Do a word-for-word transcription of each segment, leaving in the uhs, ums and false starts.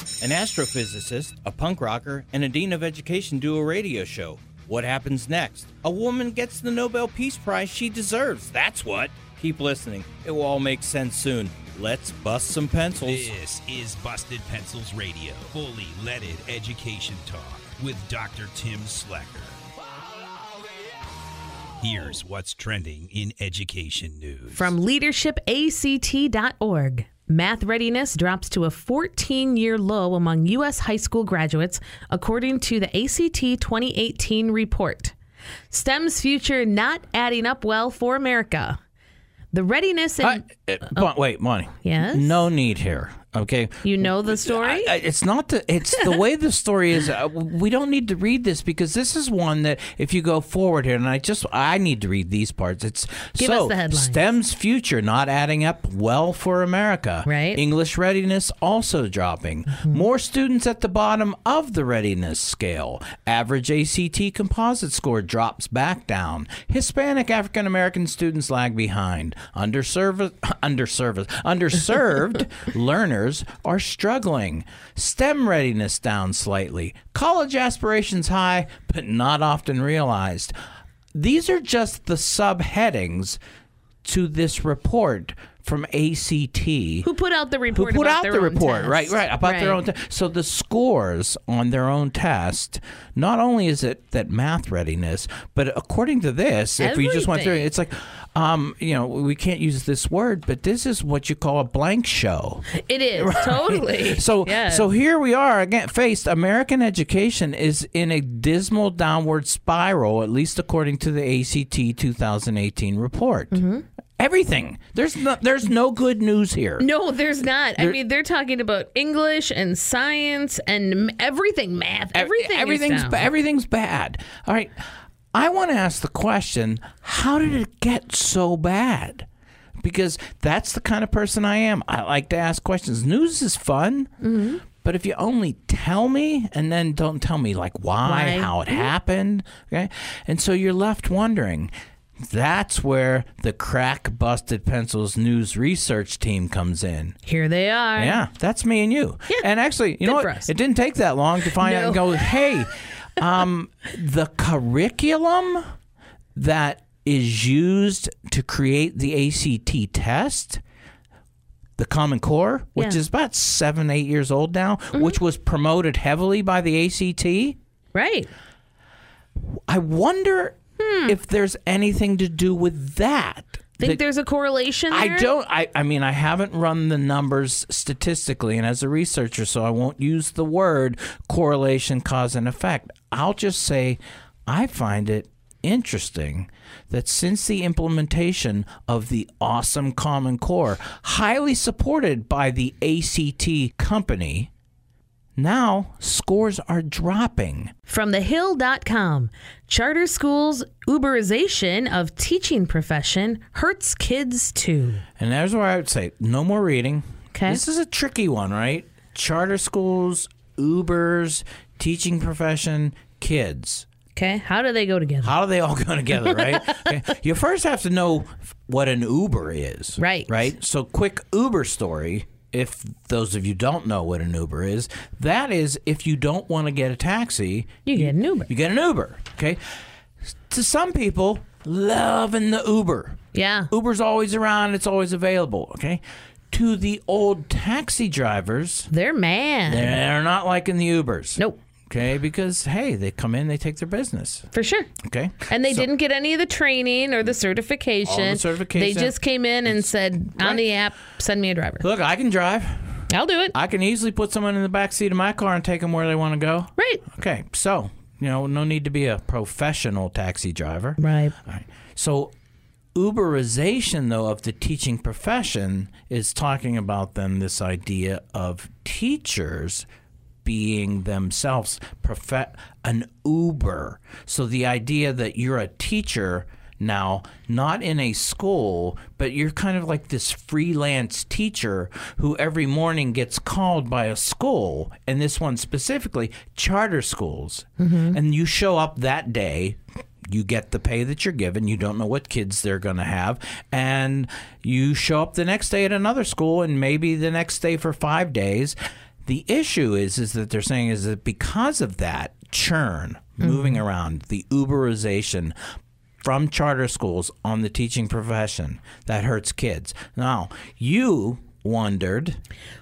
An astrophysicist, a punk rocker, and a dean of education do a radio show. What happens next? A woman gets the Nobel Peace Prize she deserves. That's what. Keep listening. It will all make sense soon. Let's bust some pencils. This is Busted Pencils Radio, fully leaded education talk with Doctor Tim Slacker. Here's what's trending in education news. From leadership A C T dot org. Math readiness drops to a fourteen-year low among U S high school graduates, according to the A C T twenty eighteen report. STEM's future not adding up well for America. The readiness and... Uh, uh, oh. Wait, Monty. Yes? No need here, okay? You know the story? I, I, it's not the... It's the way the story is. Uh, we don't need to read this because this is one that if you go forward here, and I just... I need to read these parts. It's Give so, us the headlines. STEM's future not adding up well for America. Right. English readiness also dropping. Mm-hmm. More students at the bottom of the readiness scale. Average A C T composite score drops back down. Hispanic African American students lag behind. Underserved, underserved, underserved learners are struggling. STEM readiness down slightly. College aspirations high, but not often realized. These are just the subheadings to this report from A C T. Who put out the report? Who put about out their the own report? test. Right, right, about right. their own test. So the scores on their own test, not only is it that math readiness, but according to this, Everything. if we just went through it, it's like, um, you know, we can't use this word, but this is what you call a blank show. It is, right? totally. So, yes. so here we are again faced. American education is in a dismal downward spiral, at least according to the A C T twenty eighteen report. Mm-hmm. Everything. There's no, there's no good news here. No, there's not. There, I mean, they're talking about English and science and everything, math. Everything. Everything's is down. ba- everything's bad. All right. I want to ask the question: how did it get so bad? Because that's the kind of person I am. I like to ask questions. News is fun. Mm-hmm. But if you only tell me and then don't tell me like why, why? how it mm-hmm. happened, okay? And so you're left wondering. That's where the Crack Busted Pencils news research team comes in. Here they are. Yeah, that's me and you. Yeah. And actually, you Good know what? for us. It didn't take that long to find No. out and go, hey, um, the curriculum that is used to create the A C T test, the Common Core, which Yeah. is about seven, eight years old now, Mm-hmm. which was promoted heavily by the A C T. Right. I wonder Hmm. if there's anything to do with that. Think that- there's a correlation there? I don't. I, I mean, I haven't run the numbers statistically, and as a researcher, so I won't use the word correlation, cause, and effect. I'll just say I find it interesting that since the implementation of the awesome Common Core, highly supported by the A C T company, now scores are dropping. From the hill dot com, charter schools' Uberization of teaching profession hurts kids too. And there's where I would say no more reading. Okay. This is a tricky one, right? Charter schools, Ubers, teaching profession, kids. Okay, how do they go together? How do they all go together, right? Okay. You first have to know what an Uber is. Right. Right? So quick Uber story. If those of you don't know what an Uber is, that is if you don't want to get a taxi, You get an Uber. you get an Uber, okay? To some people, loving the Uber. Yeah. Uber's always around, it's always available, okay? To the old taxi drivers, They're mad. they're not liking the Ubers. Nope. Okay, because, hey, they come in, they take their business, For sure. okay? And they So- didn't get any of the training or the certification. All the certification. They just came in and said, on Right. the app, send me a driver. Look, I can drive. I'll do it. I can easily put someone in the back seat of my car and take them where they want to go. Right. Okay, so, you know, no need to be a professional taxi driver. Right. All right. So, Uberization, though, of the teaching profession is talking about then this idea of teachers being themselves profe- an Uber. So the idea that you're a teacher now, not in a school, but you're kind of like this freelance teacher who every morning gets called by a school, and this one specifically, charter schools. Mm-hmm. And you show up that day. You get the pay that you're given. You don't know what kids they're going to have. And you show up the next day at another school and maybe the next day for five days. The issue is is that they're saying is that because of that churn, mm-hmm. moving around, the Uberization from charter schools on the teaching profession, that hurts kids. Now, you wondered...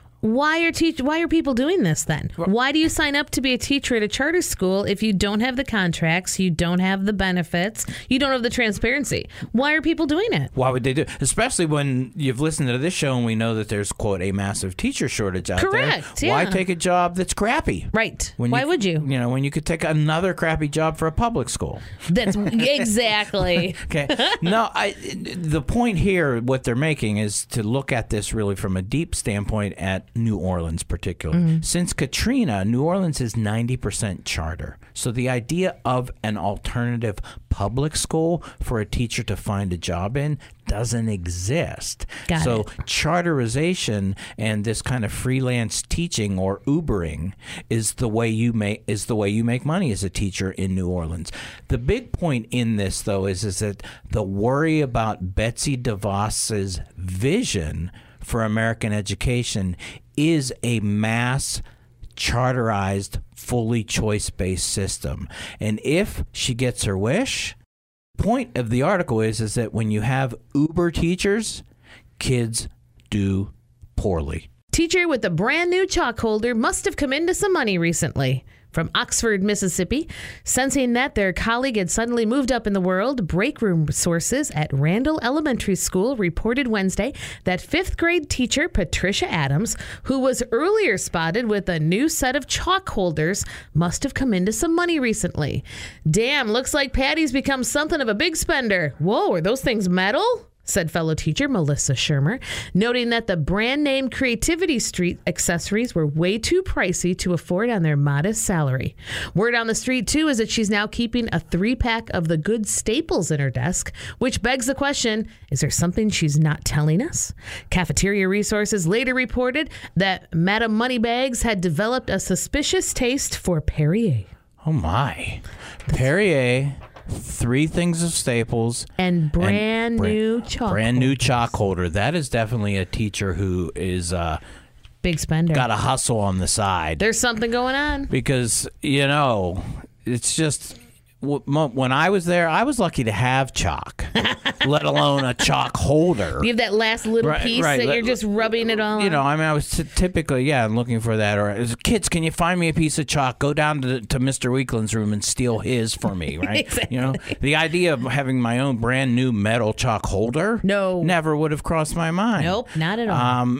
Why are teach? Why are people doing this then? Why do you sign up to be a teacher at a charter school if you don't have the contracts, you don't have the benefits, you don't have the transparency? Why are people doing it? Why would they do it? Especially when you've listened to this show and we know that there's, quote, a massive teacher shortage out Correct, there. yeah. Why take a job that's crappy? Right. When Why you, would you? You know, when you could take another crappy job for a public school. That's exactly. Okay. No, I, the point here, what they're making is to look at this really from a deep standpoint at New Orleans particularly. Mm-hmm. Since Katrina, New Orleans is ninety percent charter. So the idea of an alternative public school for a teacher to find a job in doesn't exist. Got so it. Charterization and this kind of freelance teaching or Ubering is the way you make is the way you make money as a teacher in New Orleans. The big point in this though is is that the worry about Betsy DeVos's vision for American education is a mass charterized, fully choice-based system. And if she gets her wish, point of the article is, is that when you have Uber teachers, kids do poorly. Teacher with a brand new chalk holder must have come into some money recently. From Oxford, Mississippi, sensing that their colleague had suddenly moved up in the world, break room sources at Randall Elementary School reported Wednesday that fifth grade teacher Patricia Adams, who was earlier spotted with a new set of chalk holders, must have come into some money recently. Damn, looks like Patty's become something of a big spender. Whoa, are those things metal? Said fellow teacher Melissa Shermer, noting that the brand name Creativity Street accessories were way too pricey to afford on their modest salary. Word on the street, too, is that she's now keeping a three-pack of the good staples in her desk, which begs the question, is there something she's not telling us? Cafeteria Resources later reported that Madame Moneybags had developed a suspicious taste for Perrier. Oh, my. Perrier... Three things of staples and brand and brand, new chalk brand holders. new chalk holder. That is definitely a teacher who is uh, big spender. Got a hustle on the side. There's something going on because you know it's just when I was there, I was lucky to have chalk, let alone a chalk holder. You have that last little right, piece right. that you're just rubbing it all You on. know, I mean, I was t- typically, yeah, I'm looking for that. Or, kids, can you find me a piece of chalk? Go down to, to Mister Weakland's room and steal his for me, right? Exactly. You know, the idea of having my own brand new metal chalk holder no. never would have crossed my mind. Nope, not at all. Um,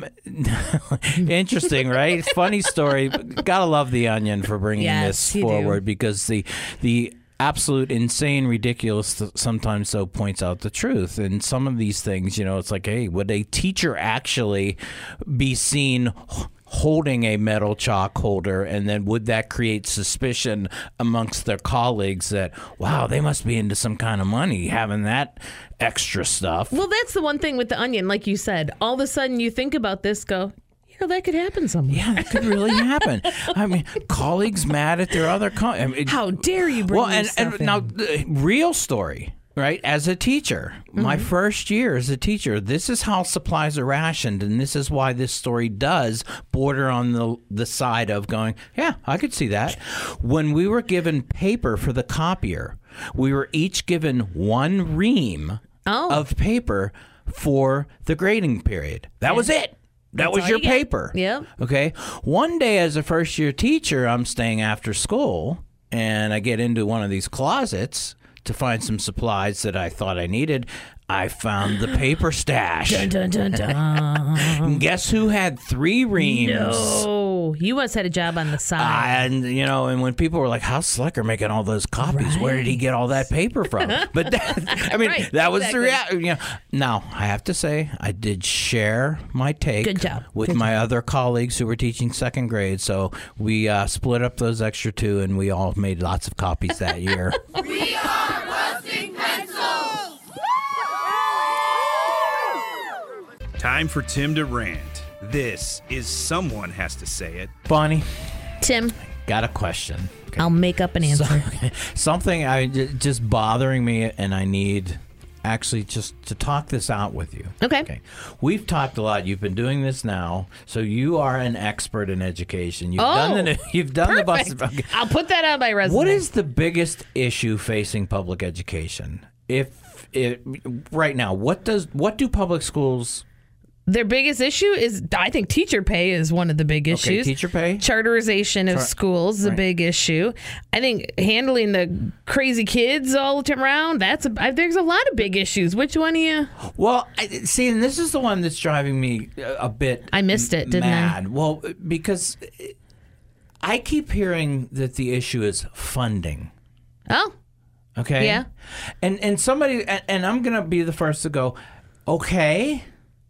interesting, right? Funny story. Gotta love The Onion for bringing yes, this forward do. because the the absolute insane ridiculous sometimes though points out the truth. And some of these things, you know, it's like, hey, would a teacher actually be seen holding a metal chalk holder, and then would that create suspicion amongst their colleagues that, wow, they must be into some kind of money having that extra stuff? Well, that's the one thing with The Onion, like you said. All of a sudden you think about this, go, you know, that could happen somewhere. Yeah, that could really happen. I mean, colleagues mad at their other co- I mean, how dare you bring well, this and, stuff and now, uh, real story, right? As a teacher, mm-hmm. my first year as a teacher, this is how supplies are rationed, and this is why this story does border on the the side of going, yeah, I could see that. When we were given paper for the copier, we were each given one ream oh. of paper for the grading period. That yeah. was it. That That's was your you paper. Yeah. Okay. One day as a first year teacher, I'm staying after school and I get into one of these closets to find some supplies that I thought I needed. I found the paper stash. Dun, dun, dun, dun. And guess who had three reams? No, you must had a job on the side. Uh, and you know, and when people were like, "How's Slicker making all those copies? Right. Where did he get all that paper from?" But that, I mean, right, that was exactly. the reality. You know, now I have to say, I did share my take Good job. with Good my job. other colleagues who were teaching second grade. So we uh, split up those extra two, and we all made lots of copies that year. We are busting pencils. Time for Tim to rant. This is Someone Has to Say It. Bonnie, Tim, got a question. I'll make up an answer. So, something I j- just bothering me, and I need actually just to talk this out with you. Okay. Okay. We've talked a lot. You've been doing this now, so you are an expert in education. You've Oh, done the you've done Perfect. the bus. Okay. I'll put that on my resume. What is the biggest issue facing public education? If it, right now, what does what do public schools? Their biggest issue is, I think, teacher pay is one of the big issues. Okay, teacher pay. Charterization of Char- schools is a right. big issue. I think handling the crazy kids all around, that's a, I, there's a lot of big issues. Which one are you? Well, I, see, and this is the one that's driving me a, a bit. I missed it, didn't I? mad. Well, because I keep hearing that the issue is funding. Oh, Okay. Yeah. And and somebody and, and I'm gonna be the first to go, okay,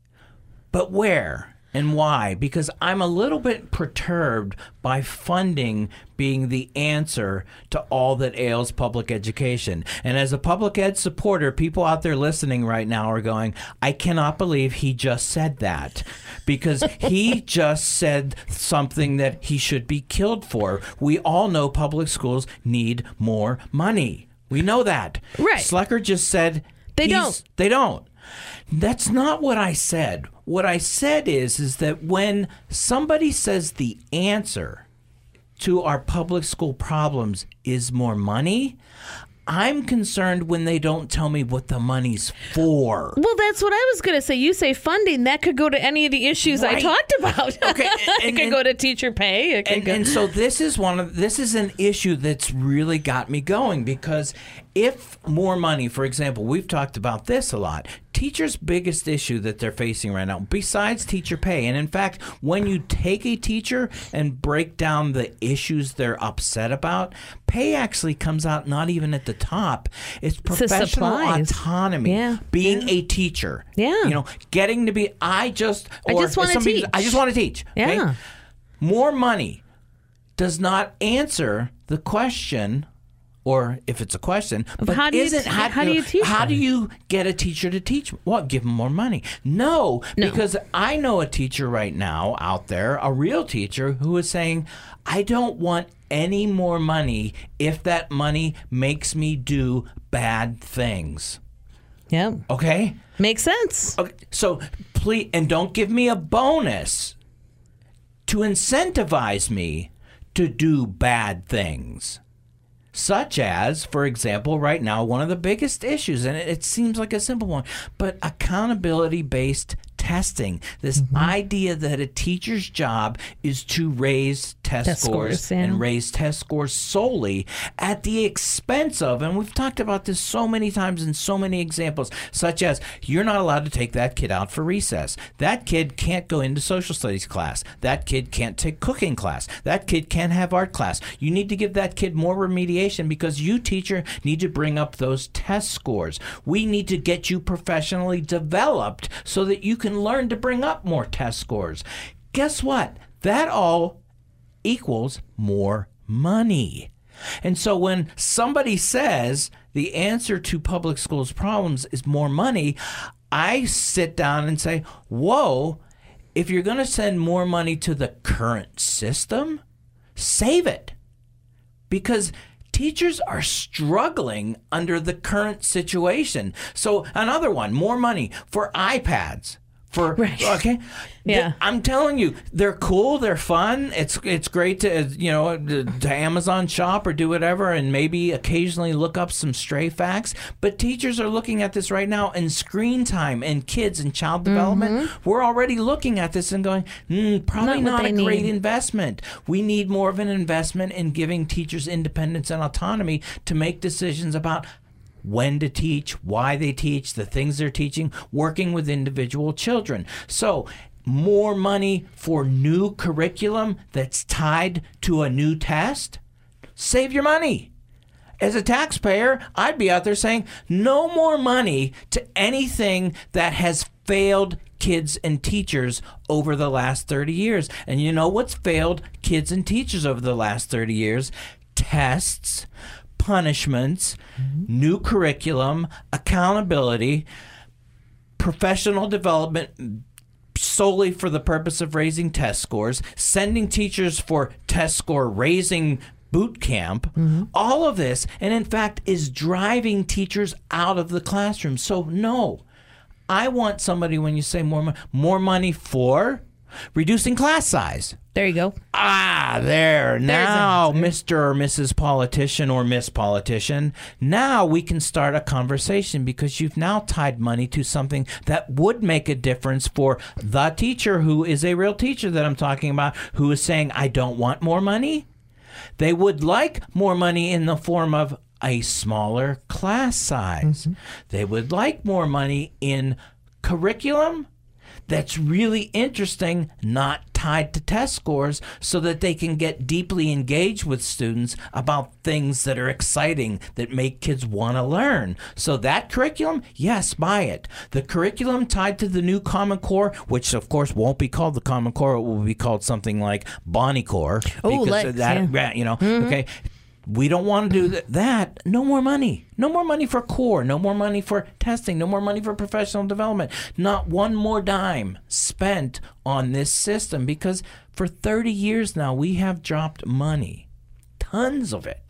but where and why? Because I'm a little bit perturbed by funding being the answer to all that ails public education. And as a public ed supporter, people out there listening right now are going, I cannot believe he just said that. Because he just said something that he should be killed for. We all know public schools need more money. We know that. Right. Slecker just said They he's- don't. They don't. That's not what I said. What I said is is that when somebody says the answer to our public school problems is more money, I'm concerned when they don't tell me what the money's for. well, that's what I was going to say. You say funding, that could go to any of the issues I Right. talked about. Okay, it and- could and- go to teacher pay. It could And, go. and so this is one of this is an issue that's really got me going, because if more money, for example, we've talked about this a lot. Teachers' biggest issue that they're facing right now, besides teacher pay, and in fact, when you take a teacher and break down the issues they're upset about, pay actually comes out not even at the top. It's the professional supplies. autonomy. Yeah. Being a teacher. Yeah. You know, getting to be. I just. I Or just wanna some people- teach. I just want to teach. okay? Yeah. More money does not answer the question, or if it's a question, but how do you isn't t- how, how do you teach How them? do you get a teacher to teach? What? Give them more money? No, No. because I know a teacher right now out there, a real teacher, who is saying, "I don't want any more money if that money makes me do bad things." yeah. Okay. Makes sense. Okay, so please, and don't give me a bonus to incentivize me to do bad things. Such as, for example, right now, one of the biggest issues, and it, it seems like a simple one, but accountability-based testing. This idea that a teacher's job is to raise test, Test scores, scores, yeah. and raise test scores solely at the expense of, and we've talked about this so many times in so many examples, such as you're not allowed to take that kid out for recess. That kid can't go into social studies class. That kid can't take cooking class. That kid can't have art class. You need to give that kid more remediation because you, teacher, need to bring up those test scores. We need to get you professionally developed so that you can learn to bring up more test scores. Guess what? That all equals more money. And so when somebody says the answer to public schools problems is more money, I sit down and say, whoa, if you're going to send more money to the current system, save it. Because teachers are struggling under the current situation. So another one, more money for iPads. For Right. okay, Yeah. I'm telling you, they're cool, they're fun. It's it's great to you know to, to Amazon shop or do whatever, and maybe occasionally look up some stray facts. But teachers are looking at this right now, and screen time and kids and child development. We're already looking at this and going, mm, probably Not what not, a they great need. investment. We need more of an investment in giving teachers independence and autonomy to make decisions about when to teach, why they teach, the things they're teaching, working with individual children. So more money for new curriculum that's tied to a new test, save your money. As a taxpayer, I'd be out there saying no more money to anything that has failed kids and teachers over the last thirty years. And you know what's failed kids and teachers over the last thirty years? Tests, punishments, new curriculum, accountability, professional development solely for the purpose of raising test scores, sending teachers for test score raising boot camp, mm-hmm. all of this, and in fact is driving teachers out of the classroom. So no, I want somebody, when you say more money, more money for reducing class size. There you go. Ah, there. Now, Mister or Missus Politician or Miss Politician, now we can start a conversation because you've now tied money to something that would make a difference for the teacher who is a real teacher that I'm talking about, who is saying, I don't want more money. They would like more money in the form of a smaller class size. Mm-hmm. They would like more money in curriculum that's really interesting, not tied to test scores, so that they can get deeply engaged with students about things that are exciting, that make kids want to learn. So that curriculum, yes, buy it. The curriculum tied to the new Common Core, which of course won't be called the Common Core, it will be called something like Bonnie Core. Oh, because let's, of that, yeah. you know, mm-hmm. okay. We don't want to do th- that. No more money. No more money for core. No more money for testing. No more money for professional development. Not one more dime spent on this system, because for thirty years now we have dropped money, tons of it,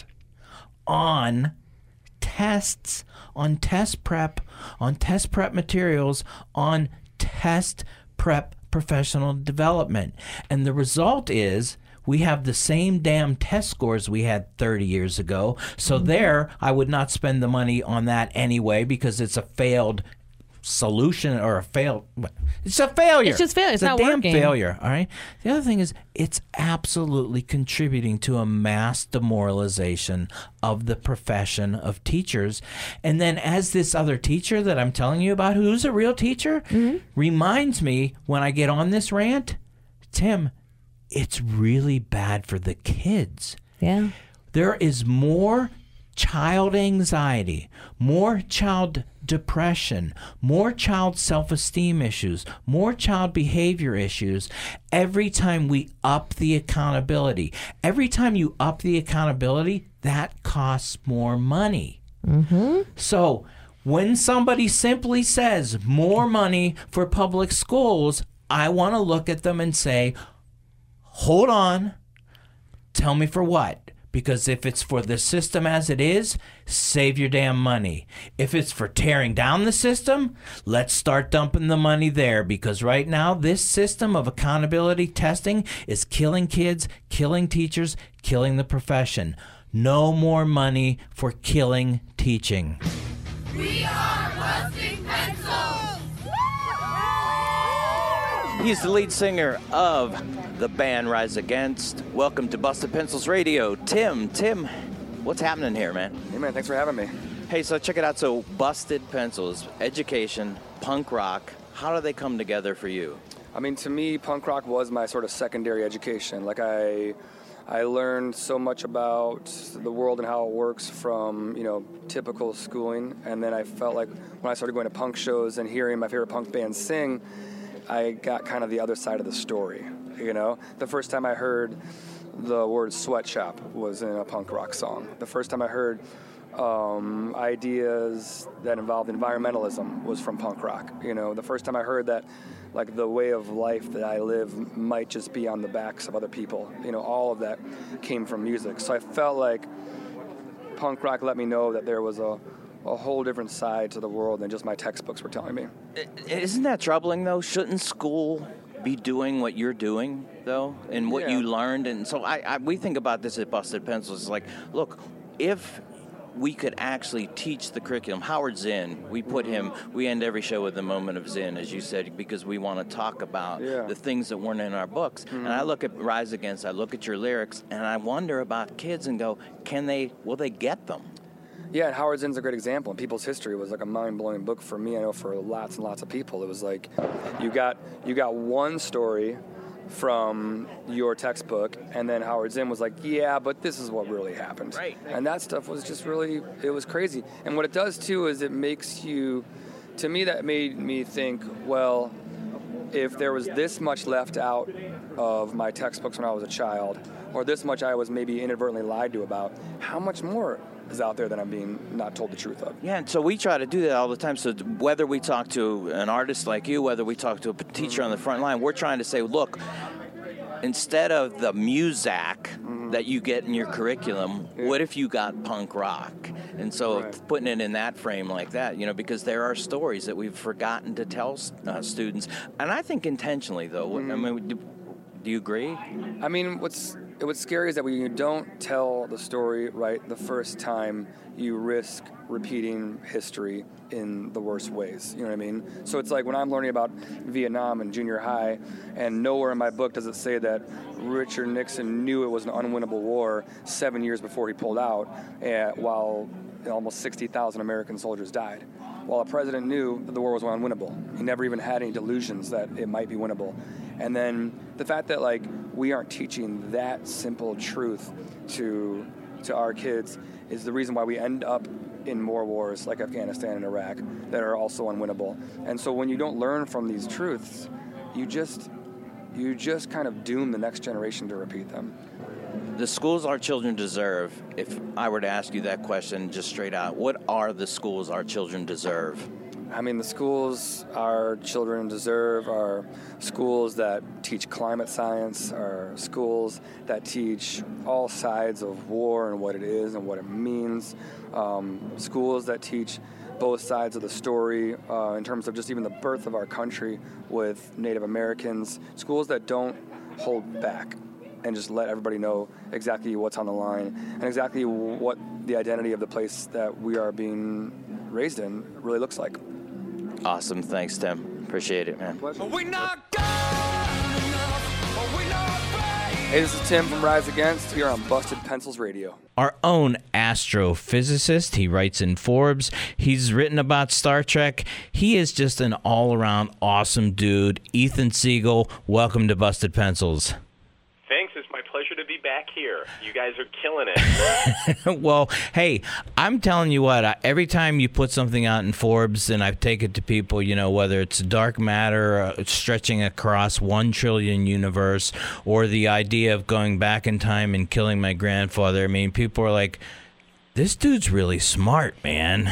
on tests, on test prep, on test prep materials, on test prep professional development. And the result is we have the same damn test scores we had thirty years ago. So mm-hmm. there, I would not spend the money on that anyway, because it's a failed solution or a failed. It's a failure. It's just failure. It's, it's not a damn working. failure. All right. The other thing is, it's absolutely contributing to a mass demoralization of the profession of teachers. And then, as this other teacher that I'm telling you about, who's a real teacher, mm-hmm. reminds me when I get on this rant, Tim, it's really bad for the kids. Yeah. There is more child anxiety, more child depression, more child self-esteem issues, more child behavior issues every time we up the accountability. Every time you up the accountability, that costs more money. Mm-hmm. So when somebody simply says more money for public schools, I want to look at them and say, hold on, tell me for what? Because if it's for the system as it is, save your damn money. If it's for tearing down the system, let's start dumping the money there. Because right now, this system of accountability testing is killing kids, killing teachers, killing the profession. No more money for killing teaching. We are Busting Pencils! He's the lead singer of the band Rise Against. Welcome to Busted Pencils Radio. Tim, Tim, what's happening here, man? Hey, man, thanks for having me. Hey, so check it out. So Busted Pencils, education, punk rock, how do they come together for you? I mean, to me, punk rock was my sort of secondary education. Like, I I learned so much about the world and how it works from, you know, typical schooling. And then I felt like when I started going to punk shows and hearing my favorite punk bands sing, I got kind of the other side of the story, you know? The first time I heard the word sweatshop was in a punk rock song. The first time I heard um, ideas that involved environmentalism was from punk rock, you know? The first time I heard that, like, the way of life that I live might just be on the backs of other people, you know, all of that came from music. So I felt like punk rock let me know that there was a a whole different side to the world than just my textbooks were telling me. Isn't that troubling, though? Shouldn't school be doing what you're doing, though, and what yeah. you learned? And so I, I, we think about this at Busted Pencils. It's like, look, if we could actually teach the curriculum, Howard Zinn, we put him, we end every show with a moment of Zen, as you said, because we want to talk about yeah. the things that weren't in our books. Mm-hmm. And I look at Rise Against, I look at your lyrics, and I wonder about kids and go, can they, will they get them? Yeah, and Howard Zinn's a great example. And People's History was like a mind-blowing book for me. I know for lots and lots of people. It was like you got you got one story from your textbook, and then Howard Zinn was like, yeah, but this is what really happened. Right. And that stuff was just really, it was crazy. And what it does, too, is it makes you, to me, that made me think, well, if there was this much left out of my textbooks when I was a child, or this much I was maybe inadvertently lied to about, how much more is out there that I'm being not told the truth of? Yeah, and so we try to do that all the time. So whether we talk to an artist like you, whether we talk to a teacher mm-hmm. on the front line, we're trying to say, look, instead of the Muzak Mm-hmm. that you get in your curriculum, what if you got punk rock? And so Right. putting it in that frame like that, you know, because there are stories that we've forgotten to tell uh, students, and I think intentionally, though. Mm-hmm. I mean, do, do you agree? I mean, what's what's scary is that when you don't tell the story right the first time, you risk repeating history in the worst ways. You know what I mean? So it's like when I'm learning about Vietnam in junior high, and nowhere in my book does it say that Richard Nixon knew it was an unwinnable war seven years before he pulled out, uh, while almost sixty thousand American soldiers died. While the president knew that the war was unwinnable. He never even had any delusions that it might be winnable. And then the fact that like we aren't teaching that simple truth to to our kids is the reason why we end up in more wars like Afghanistan and Iraq that are also unwinnable. And so when you don't learn from these truths, you just you just kind of doom the next generation to repeat them. The schools our children deserve, if I were to ask you that question just straight out, what are the schools our children deserve? I mean, the schools our children deserve are schools that teach climate science, are schools that teach all sides of war and what it is and what it means, um, schools that teach both sides of the story uh, in terms of just even the birth of our country with Native Americans, schools that don't hold back and just let everybody know exactly what's on the line and exactly what the identity of the place that we are being raised in really looks like. Awesome. Thanks, Tim. Appreciate it, man. Hey, this is Tim from Rise Against here on Busted Pencils Radio. Our own astrophysicist. He writes in Forbes. He's written about Star Trek. He is just an all-around awesome dude. Ethan Siegel, welcome to Busted Pencils. Thanks. It's my pleasure to be back here. You guys are killing it. Well, hey, I'm telling you what, I, every time you put something out in Forbes, and I take it to people, you know, whether it's dark matter uh, stretching across one trillion universe, or the idea of going back in time and killing my grandfather, I mean, people are like, this dude's really smart, man.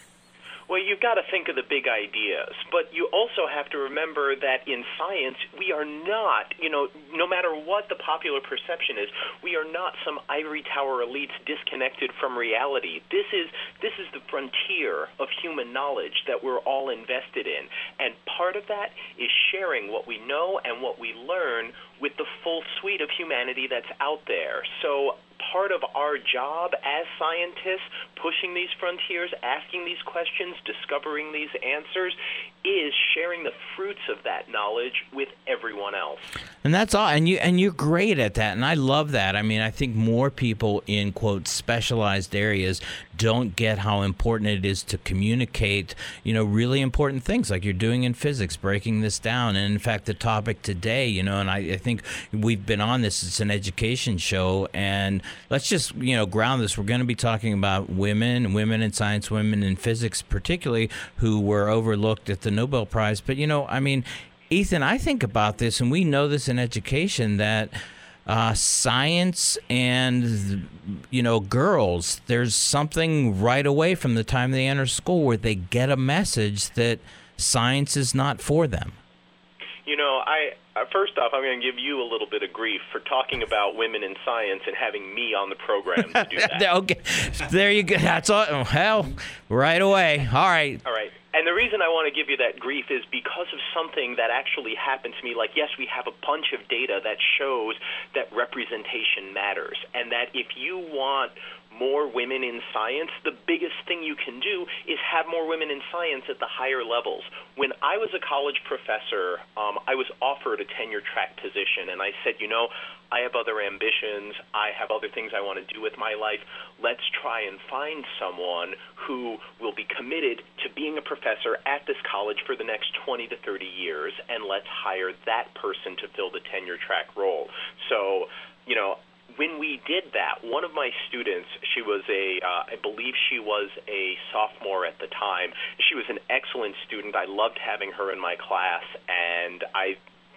Well, you've got to think of the big ideas, but you also have to remember that in science, we are not, you know, no matter what the popular perception is, we are not some ivory tower elites disconnected from reality. This is this is the frontier of human knowledge that we're all invested in, and part of that is sharing what we know and what we learn with the full suite of humanity that's out there. So part of our job as scientists, pushing these frontiers, asking these questions, discovering these answers, is sharing the fruits of that knowledge with everyone else. And that's all. And you and you're great at that. And I love that. I mean, I think more people in, quote, specialized areas don't get how important it is to communicate, you know, really important things like you're doing in physics, breaking this down. And in fact, the topic today, you know, and I, I think we've been on this, it's an education show. And let's just, you know, ground this. We're going to be talking about women, women in science, women in physics, particularly, who were overlooked at the Nobel Prize. But, you know, I mean, Ethan, I think about this, and we know this in education, that uh, science and, you know, girls, there's something right away from the time they enter school where they get a message that science is not for them. You know, I uh, first off, I'm going to give you a little bit of grief for talking about women in science and having me on the program to do that. Okay, there you go. That's all. Oh, hell, right away. All right. All right. And the reason I want to give you that grief is because of something that actually happened to me. Like, yes, we have a bunch of data that shows that representation matters, and that if you want more women in science, the biggest thing you can do is have more women in science at the higher levels. When I was a college professor, um, I was offered a tenure-track position, and I said, you know, I have other ambitions, I have other things I want to do with my life. Let's try and find someone who will be committed to being a professor at this college for the next twenty to thirty years, and let's hire that person to fill the tenure-track role. So, you know, when we did that, one of my students, she was a, uh, I believe she was a sophomore at the time. She was an excellent student. I loved having her in my class, and I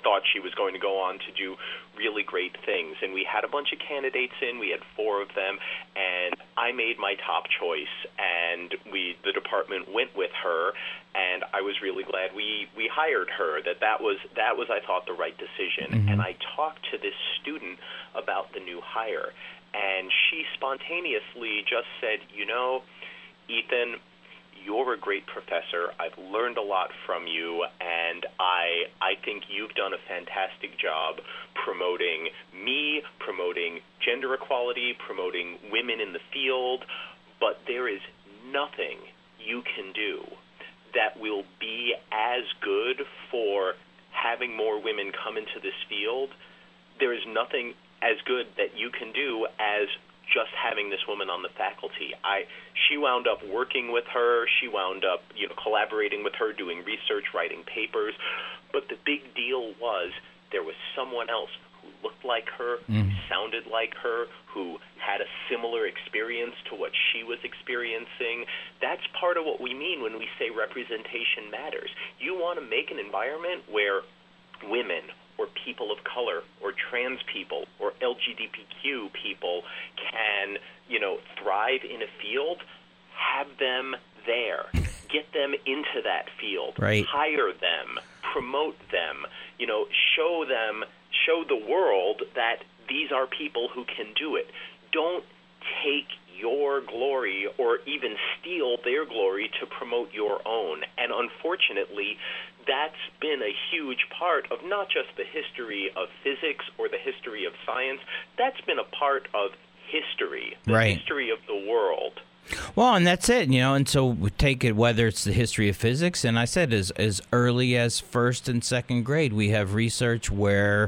thought she was going to go on to do really great things. And we had a bunch of candidates in. We had four of them, and I made my top choice, and we the department went with her, and I was really glad we, we hired her, that that was, that was, I thought, the right decision. Mm-hmm. And I talked to this student about the new hire, and she spontaneously just said, you know, Ethan, you're a great professor. I've learned a lot from you, and I I think you've done a fantastic job promoting me, promoting gender equality, promoting women in the field, but there is nothing you can do that will be as good for having more women come into this field. There is nothing as good that you can do as just having this woman on the faculty. I, she wound up working with her. She wound up, you know, collaborating with her, doing research, writing papers. But the big deal was there was someone else who looked like her, mm. who sounded like her, who had a similar experience to what she was experiencing. That's part of what we mean when we say representation matters. You want to make an environment where women or people of color or trans people or L G B T Q people can, you know, thrive in a field, have them there. Get them into that field. Right. Hire them. Promote them. You know, show them, show the world that these are people who can do it. Don't take your glory or even steal their glory to promote your own. And unfortunately, that's been a huge part of not just the history of physics or the history of science. That's been a part of history, the right. history of the world. Well, and that's it, you know, and so we take it whether it's the history of physics, and I said as as early as first and second grade, we have research where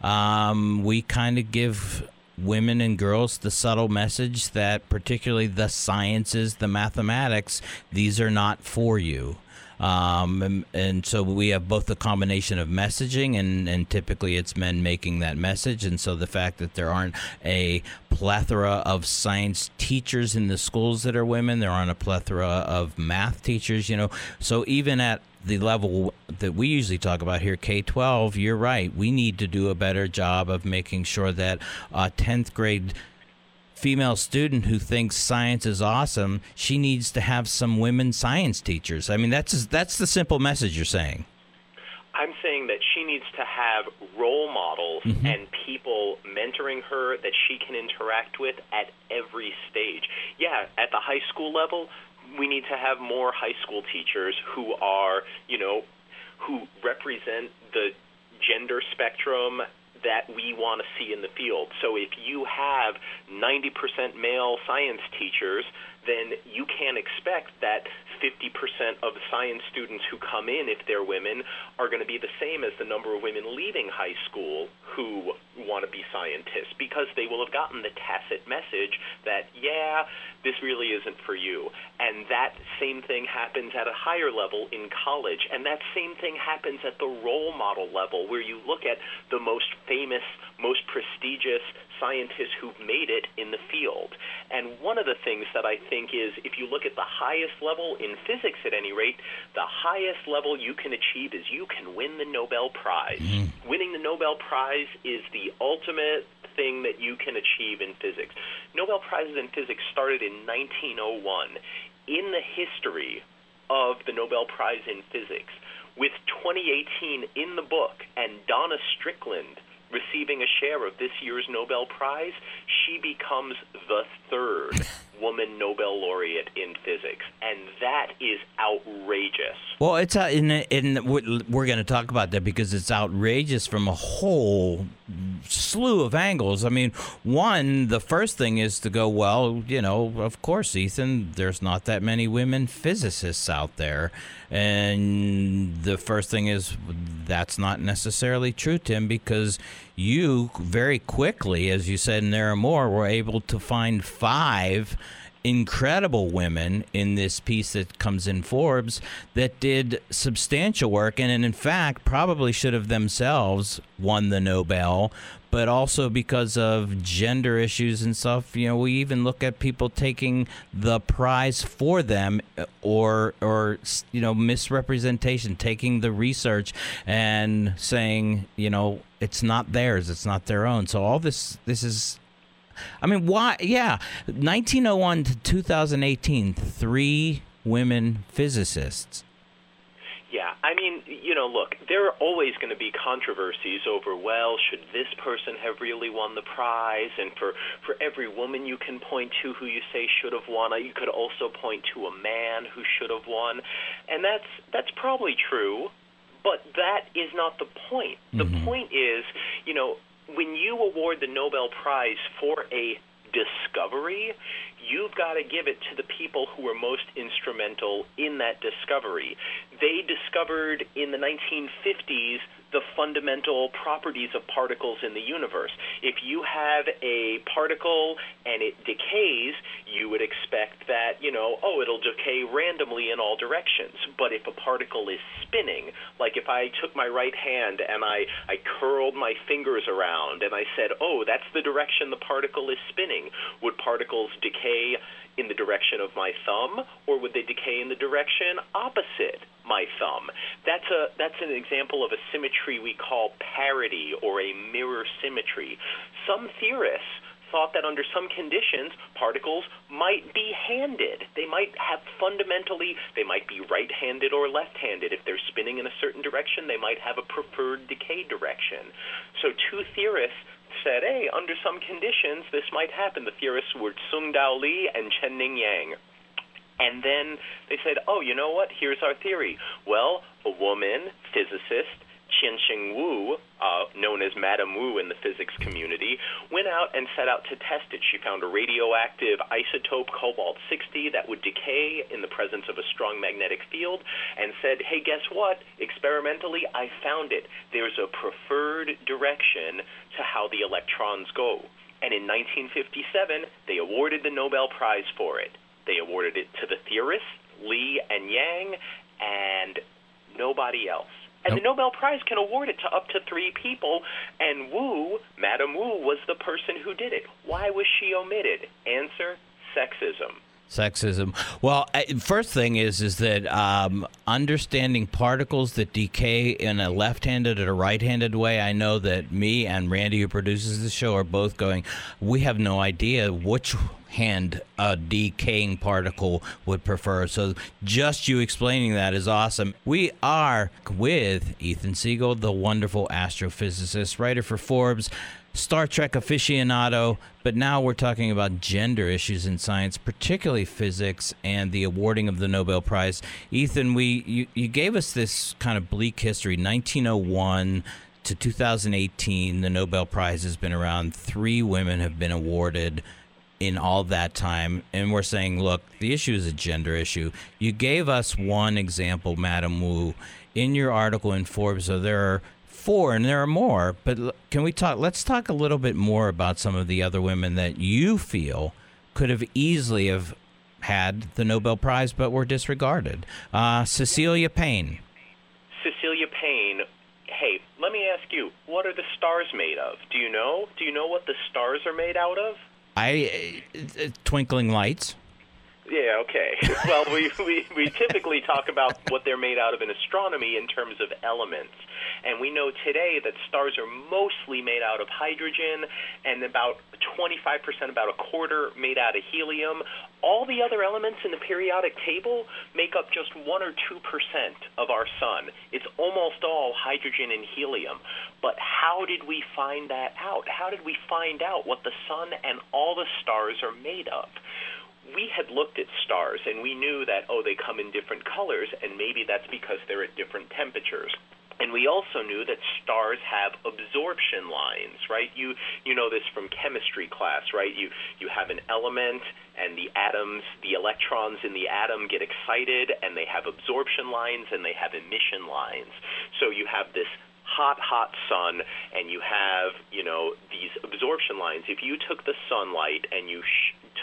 um, we kind of give women and girls the subtle message that particularly the sciences, the mathematics, these are not for you. Um, and, and so we have both the combination of messaging, and, and typically it's men making that message. And so the fact that there aren't a plethora of science teachers in the schools that are women, there aren't a plethora of math teachers, you know. So even at the level that we usually talk about here, K twelve, you're right. We need to do a better job of making sure that uh, tenth grade female student who thinks science is awesome, she needs to have some women science teachers. I mean, that's that's the simple message you're saying. I'm saying that she needs to have role models mm-hmm. and people mentoring her that she can interact with at every stage. Yeah, at the high school level, we need to have more high school teachers who are, you know, who represent the gender spectrum that we want to see in the field. So if you have ninety percent male science teachers, then you can't expect that fifty percent of science students who come in, if they're women, are going to be the same as the number of women leaving high school who want to be scientists, because they will have gotten the tacit message that, yeah, this really isn't for you. And that same thing happens at a higher level in college, and that same thing happens at the role model level, where you look at the most famous, most prestigious scientists who've made it in the field. And one of the things that I think is, if you look at the highest level in physics at any rate, the highest level you can achieve is you can win the Nobel Prize. Mm-hmm. Winning the Nobel Prize is the ultimate thing that you can achieve in physics. Nobel Prizes in physics started in nineteen oh one. In the history of the Nobel Prize in physics, with twenty eighteen in the book and Donna Strickland receiving a share of this year's Nobel Prize, she becomes the third woman Nobel laureate in physics, and that is outrageous. Well, it's uh, in, in we're going to talk about that because it's outrageous from a whole slew of angles. I mean, one, the first thing is to go, well, you know, of course, Ethan, there's not that many women physicists out there. And the first thing is that's not necessarily true, Tim, because you very quickly, as you said, and there are more, were able to find five incredible women in this piece that comes in Forbes that did substantial work and in fact probably should have themselves won the Nobel, but also because of gender issues and stuff, you know, we even look at people taking the prize for them or or you know, misrepresentation, taking the research and saying, you know, it's not theirs, it's not their own. So all this this is I mean, why? Yeah, nineteen oh one to two thousand eighteen, three women physicists. Yeah, I mean, you know, look, there are always going to be controversies over, well, should this person have really won the prize? And for, for every woman you can point to who you say should have won, you could also point to a man who should have won. And that's that's probably true, but that is not the point. The mm-hmm. point is, you know, when you award the Nobel Prize for a discovery, you've got to give it to the people who were most instrumental in that discovery. They discovered in the nineteen fifties the fundamental properties of particles in the universe. If you have a particle and it decays, you would expect that, you know, oh, it'll decay randomly in all directions. But if a particle is spinning, like if I took my right hand and I, I curled my fingers around and I said, oh, that's the direction the particle is spinning, would particles decay in the direction of my thumb, or would they decay in the direction opposite my thumb? That's a that's an example of a symmetry we call parity, or a mirror symmetry. Some theorists thought that under some conditions, particles might be handed. They might have fundamentally, they might be right-handed or left-handed. If they're spinning in a certain direction, they might have a preferred decay direction. So two theorists said, hey, under some conditions, this might happen. The theorists were Tsung-Dao Lee and Chen-Ning Yang. And then they said, oh, you know what? Here's our theory. Well, a woman, physicist, Qianxing Wu, uh, known as Madame Wu in the physics community, went out and set out to test it. She found a radioactive isotope, cobalt sixty, that would decay in the presence of a strong magnetic field, and said, hey, guess what? Experimentally, I found it. There's a preferred direction to how the electrons go. And in nineteen fifty-seven, they awarded the Nobel Prize for it. They awarded it to the theorists, Li and Yang, and nobody else. And nope. The Nobel Prize can award it to up to three people, and Wu, Madame Wu, was the person who did it. Why was she omitted? Answer, sexism. Sexism. Well, first thing is is that um, understanding particles that decay in a left-handed or a right-handed way, I know that me and Randy, who produces the show, are both going, we have no idea which hand a decaying particle would prefer. So just you explaining that is awesome. We are with Ethan Siegel, the wonderful astrophysicist, writer for Forbes, Star Trek aficionado, but now we're talking about gender issues in science, particularly physics, and the awarding of the Nobel Prize. Ethan, we you, you gave us this kind of bleak history, nineteen oh one to two thousand eighteen. The Nobel Prize has been around. Three women have been awarded in all that time, and we're saying, look, the issue is a gender issue. You gave us one example, Madame Wu, in your article in Forbes, so there are four, and there are more, but can we talk, let's talk a little bit more about some of the other women that you feel could have easily have had the Nobel Prize but were disregarded. Uh, Cecilia Payne. Cecilia Payne, hey, let me ask you, what are the stars made of? Do you know? Do you know what the stars are made out of? I uh, twinkling lights. Yeah, okay. Well, we, we, we typically talk about what they're made out of in astronomy in terms of elements. And we know today that stars are mostly made out of hydrogen and about twenty-five percent, about a quarter, made out of helium. All the other elements in the periodic table make up just one or two percent of our sun. It's almost all hydrogen and helium. But how did we find that out? How did we find out what the sun and all the stars are made of? We had looked at stars, and we knew that, oh, they come in different colors, and maybe that's because they're at different temperatures. And we also knew that stars have absorption lines, right? You you know this from chemistry class, right? You you have an element, and the atoms, the electrons in the atom get excited, and they have absorption lines, and they have emission lines. So you have this hot, hot sun, and you have, you know, these absorption lines. If you took the sunlight and you sh-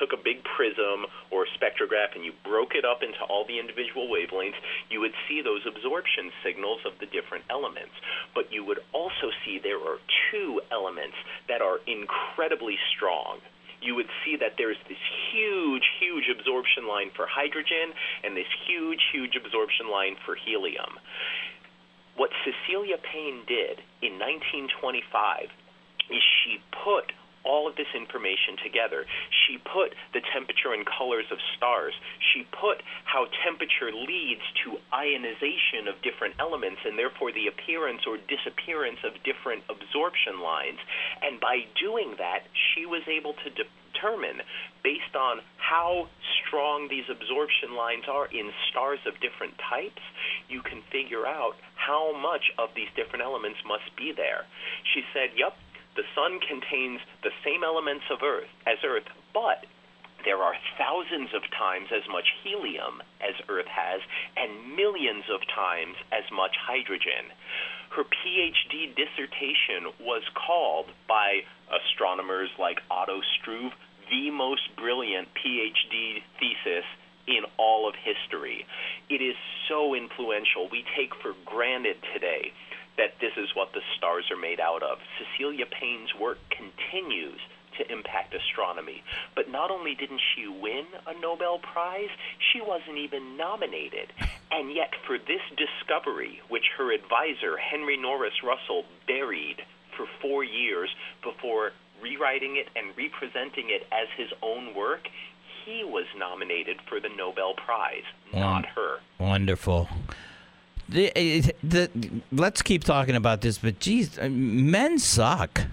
took a big prism or a spectrograph and you broke it up into all the individual wavelengths, you would see those absorption signals of the different elements. But you would also see there are two elements that are incredibly strong. You would see that there's this huge, huge absorption line for hydrogen and this huge, huge absorption line for helium. What Cecilia Payne did in nineteen twenty-five is she put all of this information together. She put the temperature and colors of stars. She put how temperature leads to ionization of different elements and therefore the appearance or disappearance of different absorption lines. And by doing that, she was able to determine, based on how strong these absorption lines are in stars of different types, you can figure out how much of these different elements must be there. She said, yep, the sun contains the same elements of Earth as Earth, but there are thousands of times as much helium as Earth has and millions of times as much hydrogen. Her PhD dissertation was called by astronomers like Otto Struve the most brilliant PhD thesis in all of history. It is so influential. We take for granted today that this is what the stars are made out of. Cecilia Payne's work continues to impact astronomy. But not only didn't she win a Nobel Prize, she wasn't even nominated. And yet for this discovery, which her advisor, Henry Norris Russell, buried for four years before rewriting it and representing it as his own work, he was nominated for the Nobel Prize, not her. Wonderful. The, the, let's keep talking about this, but geez, men suck.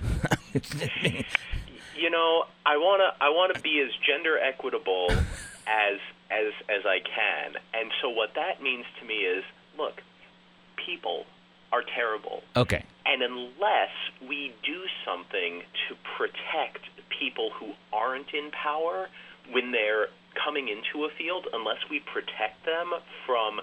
You know, I wanna I wanna be as gender equitable as as as I can, and so what that means to me is, look, people are terrible. Okay. And unless we do something to protect people who aren't in power when they're coming into a field, unless we protect them from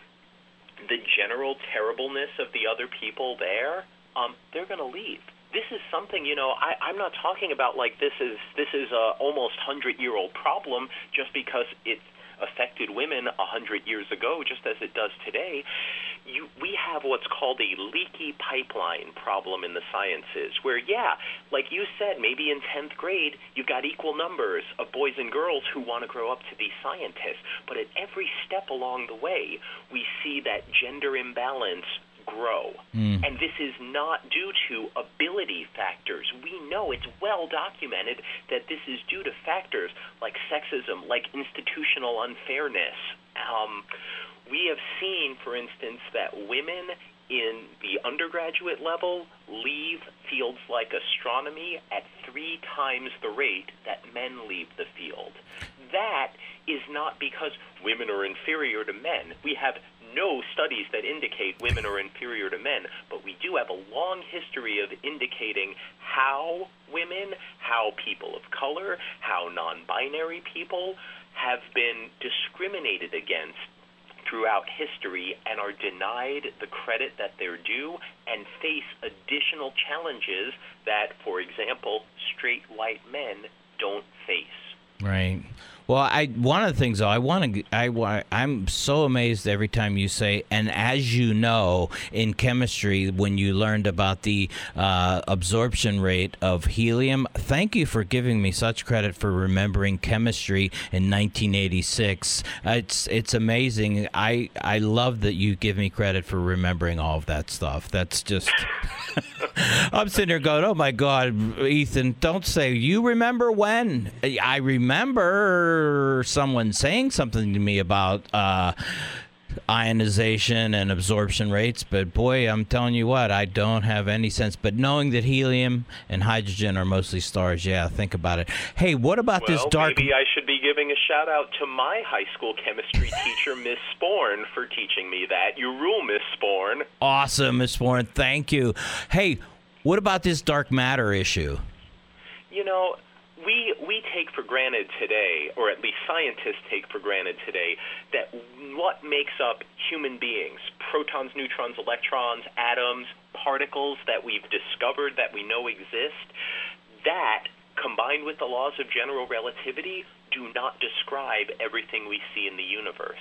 the general terribleness of the other people there, um, they're going to leave. This is something, you know, I, I'm not talking about like this is this is a almost hundred-year-old problem just because it affected women a hundred years ago, just as it does today. You, we have what's called a leaky pipeline problem in the sciences, where, yeah, like you said, maybe in tenth grade, you've got equal numbers of boys and girls who want to grow up to be scientists. But at every step along the way, we see that gender imbalance grow. Mm. And this is not due to ability factors. We know, it's well documented, that this is due to factors like sexism, like institutional unfairness. Um, we have seen, for instance, that women in the undergraduate level leave fields like astronomy at three times the rate that men leave the field. That is not because women are inferior to men. We have no studies that indicate women are inferior to men, but we do have a long history of indicating how women, how people of color, how non-binary people have been discriminated against throughout history and are denied the credit that they're due and face additional challenges that, for example, straight white men don't face. Right. Well, I one of the things though I want to I I'm so amazed every time you say, and as you know, in chemistry when you learned about the uh, absorption rate of helium. Thank you for giving me such credit for remembering chemistry in nineteen eighty-six. It's it's amazing. I I love that you give me credit for remembering all of that stuff. That's just. I'm sitting there going, oh my God, Ethan, don't say, you remember when? I remember someone saying something to me about uh, ionization and absorption rates, but boy, I'm telling you what, I don't have any sense. But knowing that helium and hydrogen are mostly stars, yeah, think about it. Hey, what about well, this dark... maybe I should be giving a shout out to my high school chemistry teacher, Miss Sporn, for teaching me that. You rule, Miss Sporn. Awesome, Miss Sporn. Thank you. Hey, what about this dark matter issue? You know, we we take for granted today, or at least scientists take for granted today, that what makes up human beings, protons, neutrons, electrons, atoms, particles that we've discovered that we know exist, that combined with the laws of general relativity, do not describe everything we see in the universe.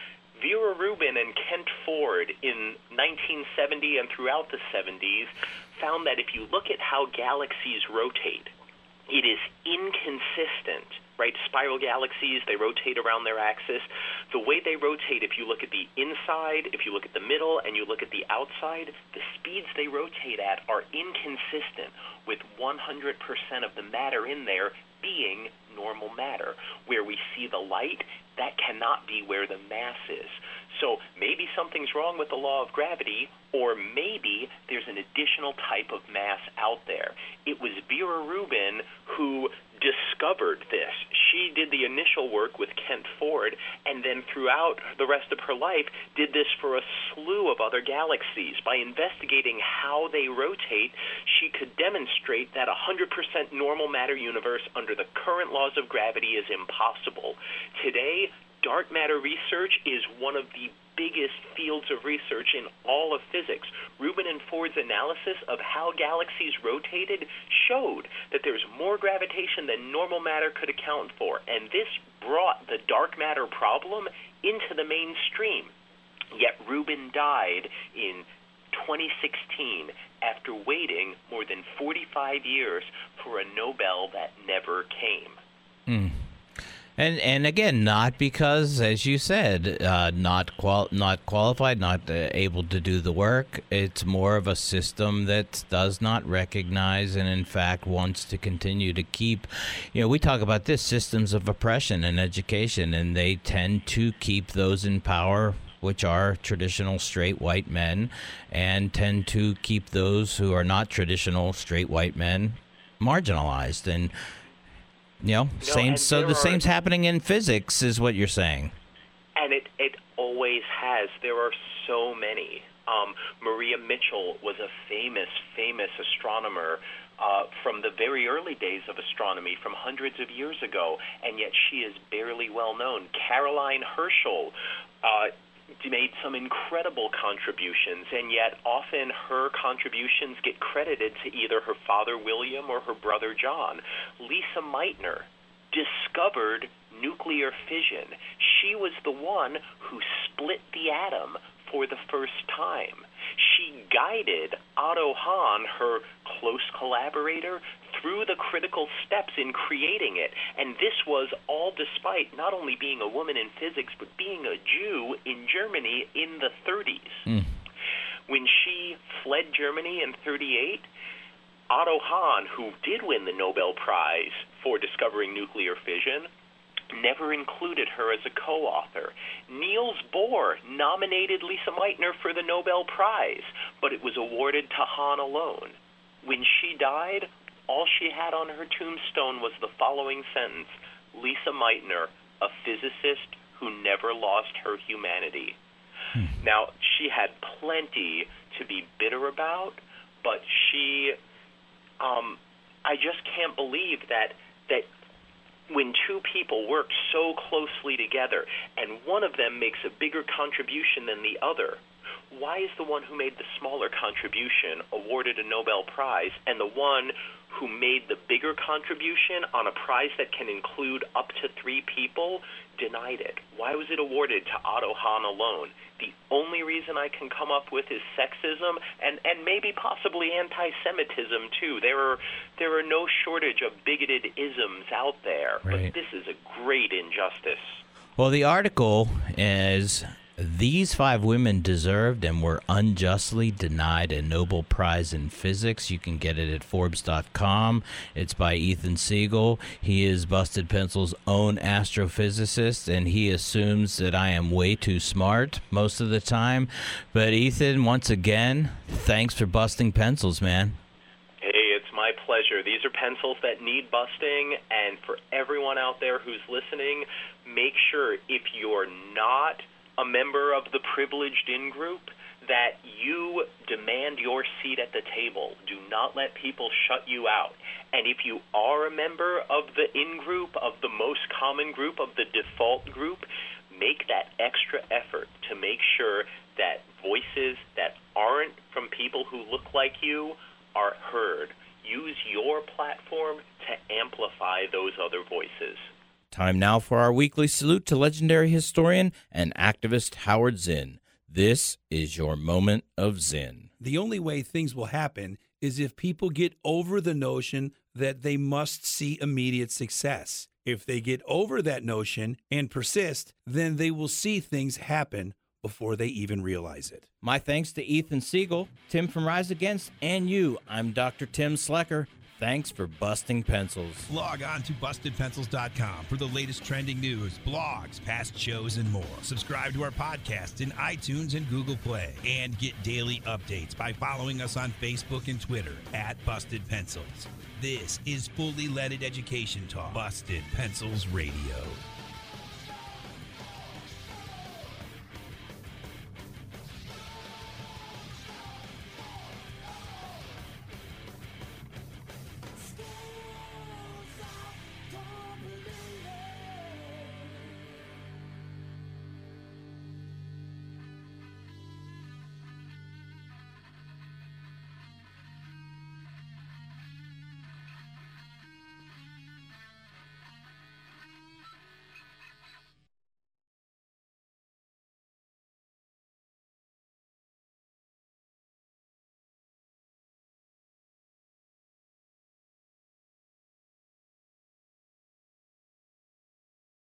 Vera Rubin and Kent Ford in nineteen seventy and throughout the seventies found that if you look at how galaxies rotate, it is inconsistent, right? Spiral galaxies, they rotate around their axis. The way they rotate, if you look at the inside, if you look at the middle, and you look at the outside, the speeds they rotate at are inconsistent with one hundred percent of the matter in there being normal matter. Where we see the light, that cannot be where the mass is. So maybe something's wrong with the law of gravity, or maybe there's an additional type of mass out there. It was Vera Rubin who discovered this. She did the initial work with Kent Ford, and then throughout the rest of her life did this for a slew of other galaxies. By investigating how they rotate, she could demonstrate that a one hundred percent normal matter universe under the current laws of gravity is impossible. Today, dark matter research is one of the biggest fields of research in all of physics. Rubin and Ford's analysis of how galaxies rotated showed that there's more gravitation than normal matter could account for, and this brought the dark matter problem into the mainstream. Yet Rubin died in twenty sixteen after waiting more than forty-five years for a Nobel that never came. Mm. And and again, not because, as you said, uh, not qual not qualified, not uh, able to do the work. It's more of a system that does not recognize and, in fact, wants to continue to keep. You know, we talk about this systems of oppression in education, and they tend to keep those in power, which are traditional straight white men, and tend to keep those who are not traditional straight white men marginalized. And You know, no, same. So the are, same's happening in physics, is what you're saying. And it it always has. There are so many. Um, Maria Mitchell was a famous, famous astronomer uh, from the very early days of astronomy, from hundreds of years ago, and yet she is barely well known. Caroline Herschel Uh, made some incredible contributions, and yet often her contributions get credited to either her father William or her brother John. Lisa Meitner discovered nuclear fission. She was the one who split the atom for the first time. She guided Otto Hahn, her close collaborator, through the critical steps in creating it. And this was all despite not only being a woman in physics, but being a Jew in Germany in the thirties. Mm. When she fled Germany in thirty-eight, Otto Hahn, who did win the Nobel Prize for discovering nuclear fission, never included her as a co-author. Niels Bohr nominated Lisa Meitner for the Nobel Prize, but it was awarded to Hahn alone. When she died, all she had on her tombstone was the following sentence: Lisa Meitner, a physicist who never lost her humanity. Hmm. Now, she had plenty to be bitter about, but she, um, I just can't believe that that when two people work so closely together and one of them makes a bigger contribution than the other, why is the one who made the smaller contribution awarded a Nobel Prize, and the one who made the bigger contribution on a prize that can include up to three people denied it? Why was it awarded to Otto Hahn alone? The only reason I can come up with is sexism and, and maybe possibly anti-Semitism, too. There are there are no shortage of bigoted isms out there, right. But this is a great injustice. Well, the article is, these five women deserved and were unjustly denied a Nobel Prize in Physics. You can get it at Forbes dot com. It's by Ethan Siegel. He is Busted Pencil's own astrophysicist, and he assumes that I am way too smart most of the time. But Ethan, once again, thanks for busting pencils, man. Hey, it's my pleasure. These are pencils that need busting, and for everyone out there who's listening, make sure if you're not a member of the privileged in-group, that you demand your seat at the table. Do not let people shut you out. And if you are a member of the in-group, of the most common group, of the default group, make that extra effort to make sure that voices that aren't from people who look like you are heard. use your platform to amplify those other voices. Time now for our weekly salute to legendary historian and activist Howard Zinn. This is your moment of Zinn. The only way things will happen is if people get over the notion that they must see immediate success. If they get over that notion and persist, then they will see things happen before they even realize it. My thanks to Ethan Siegel, Tim from Rise Against, and you. I'm Doctor Tim Slecker. Thanks for busting pencils. Log on to busted pencils dot com for the latest trending news, blogs, past shows, and more. Subscribe to our podcast in iTunes and Google Play. And get daily updates by following us on Facebook and Twitter at Busted Pencils. This is Fully Leaded Education Talk. Busted Pencils Radio.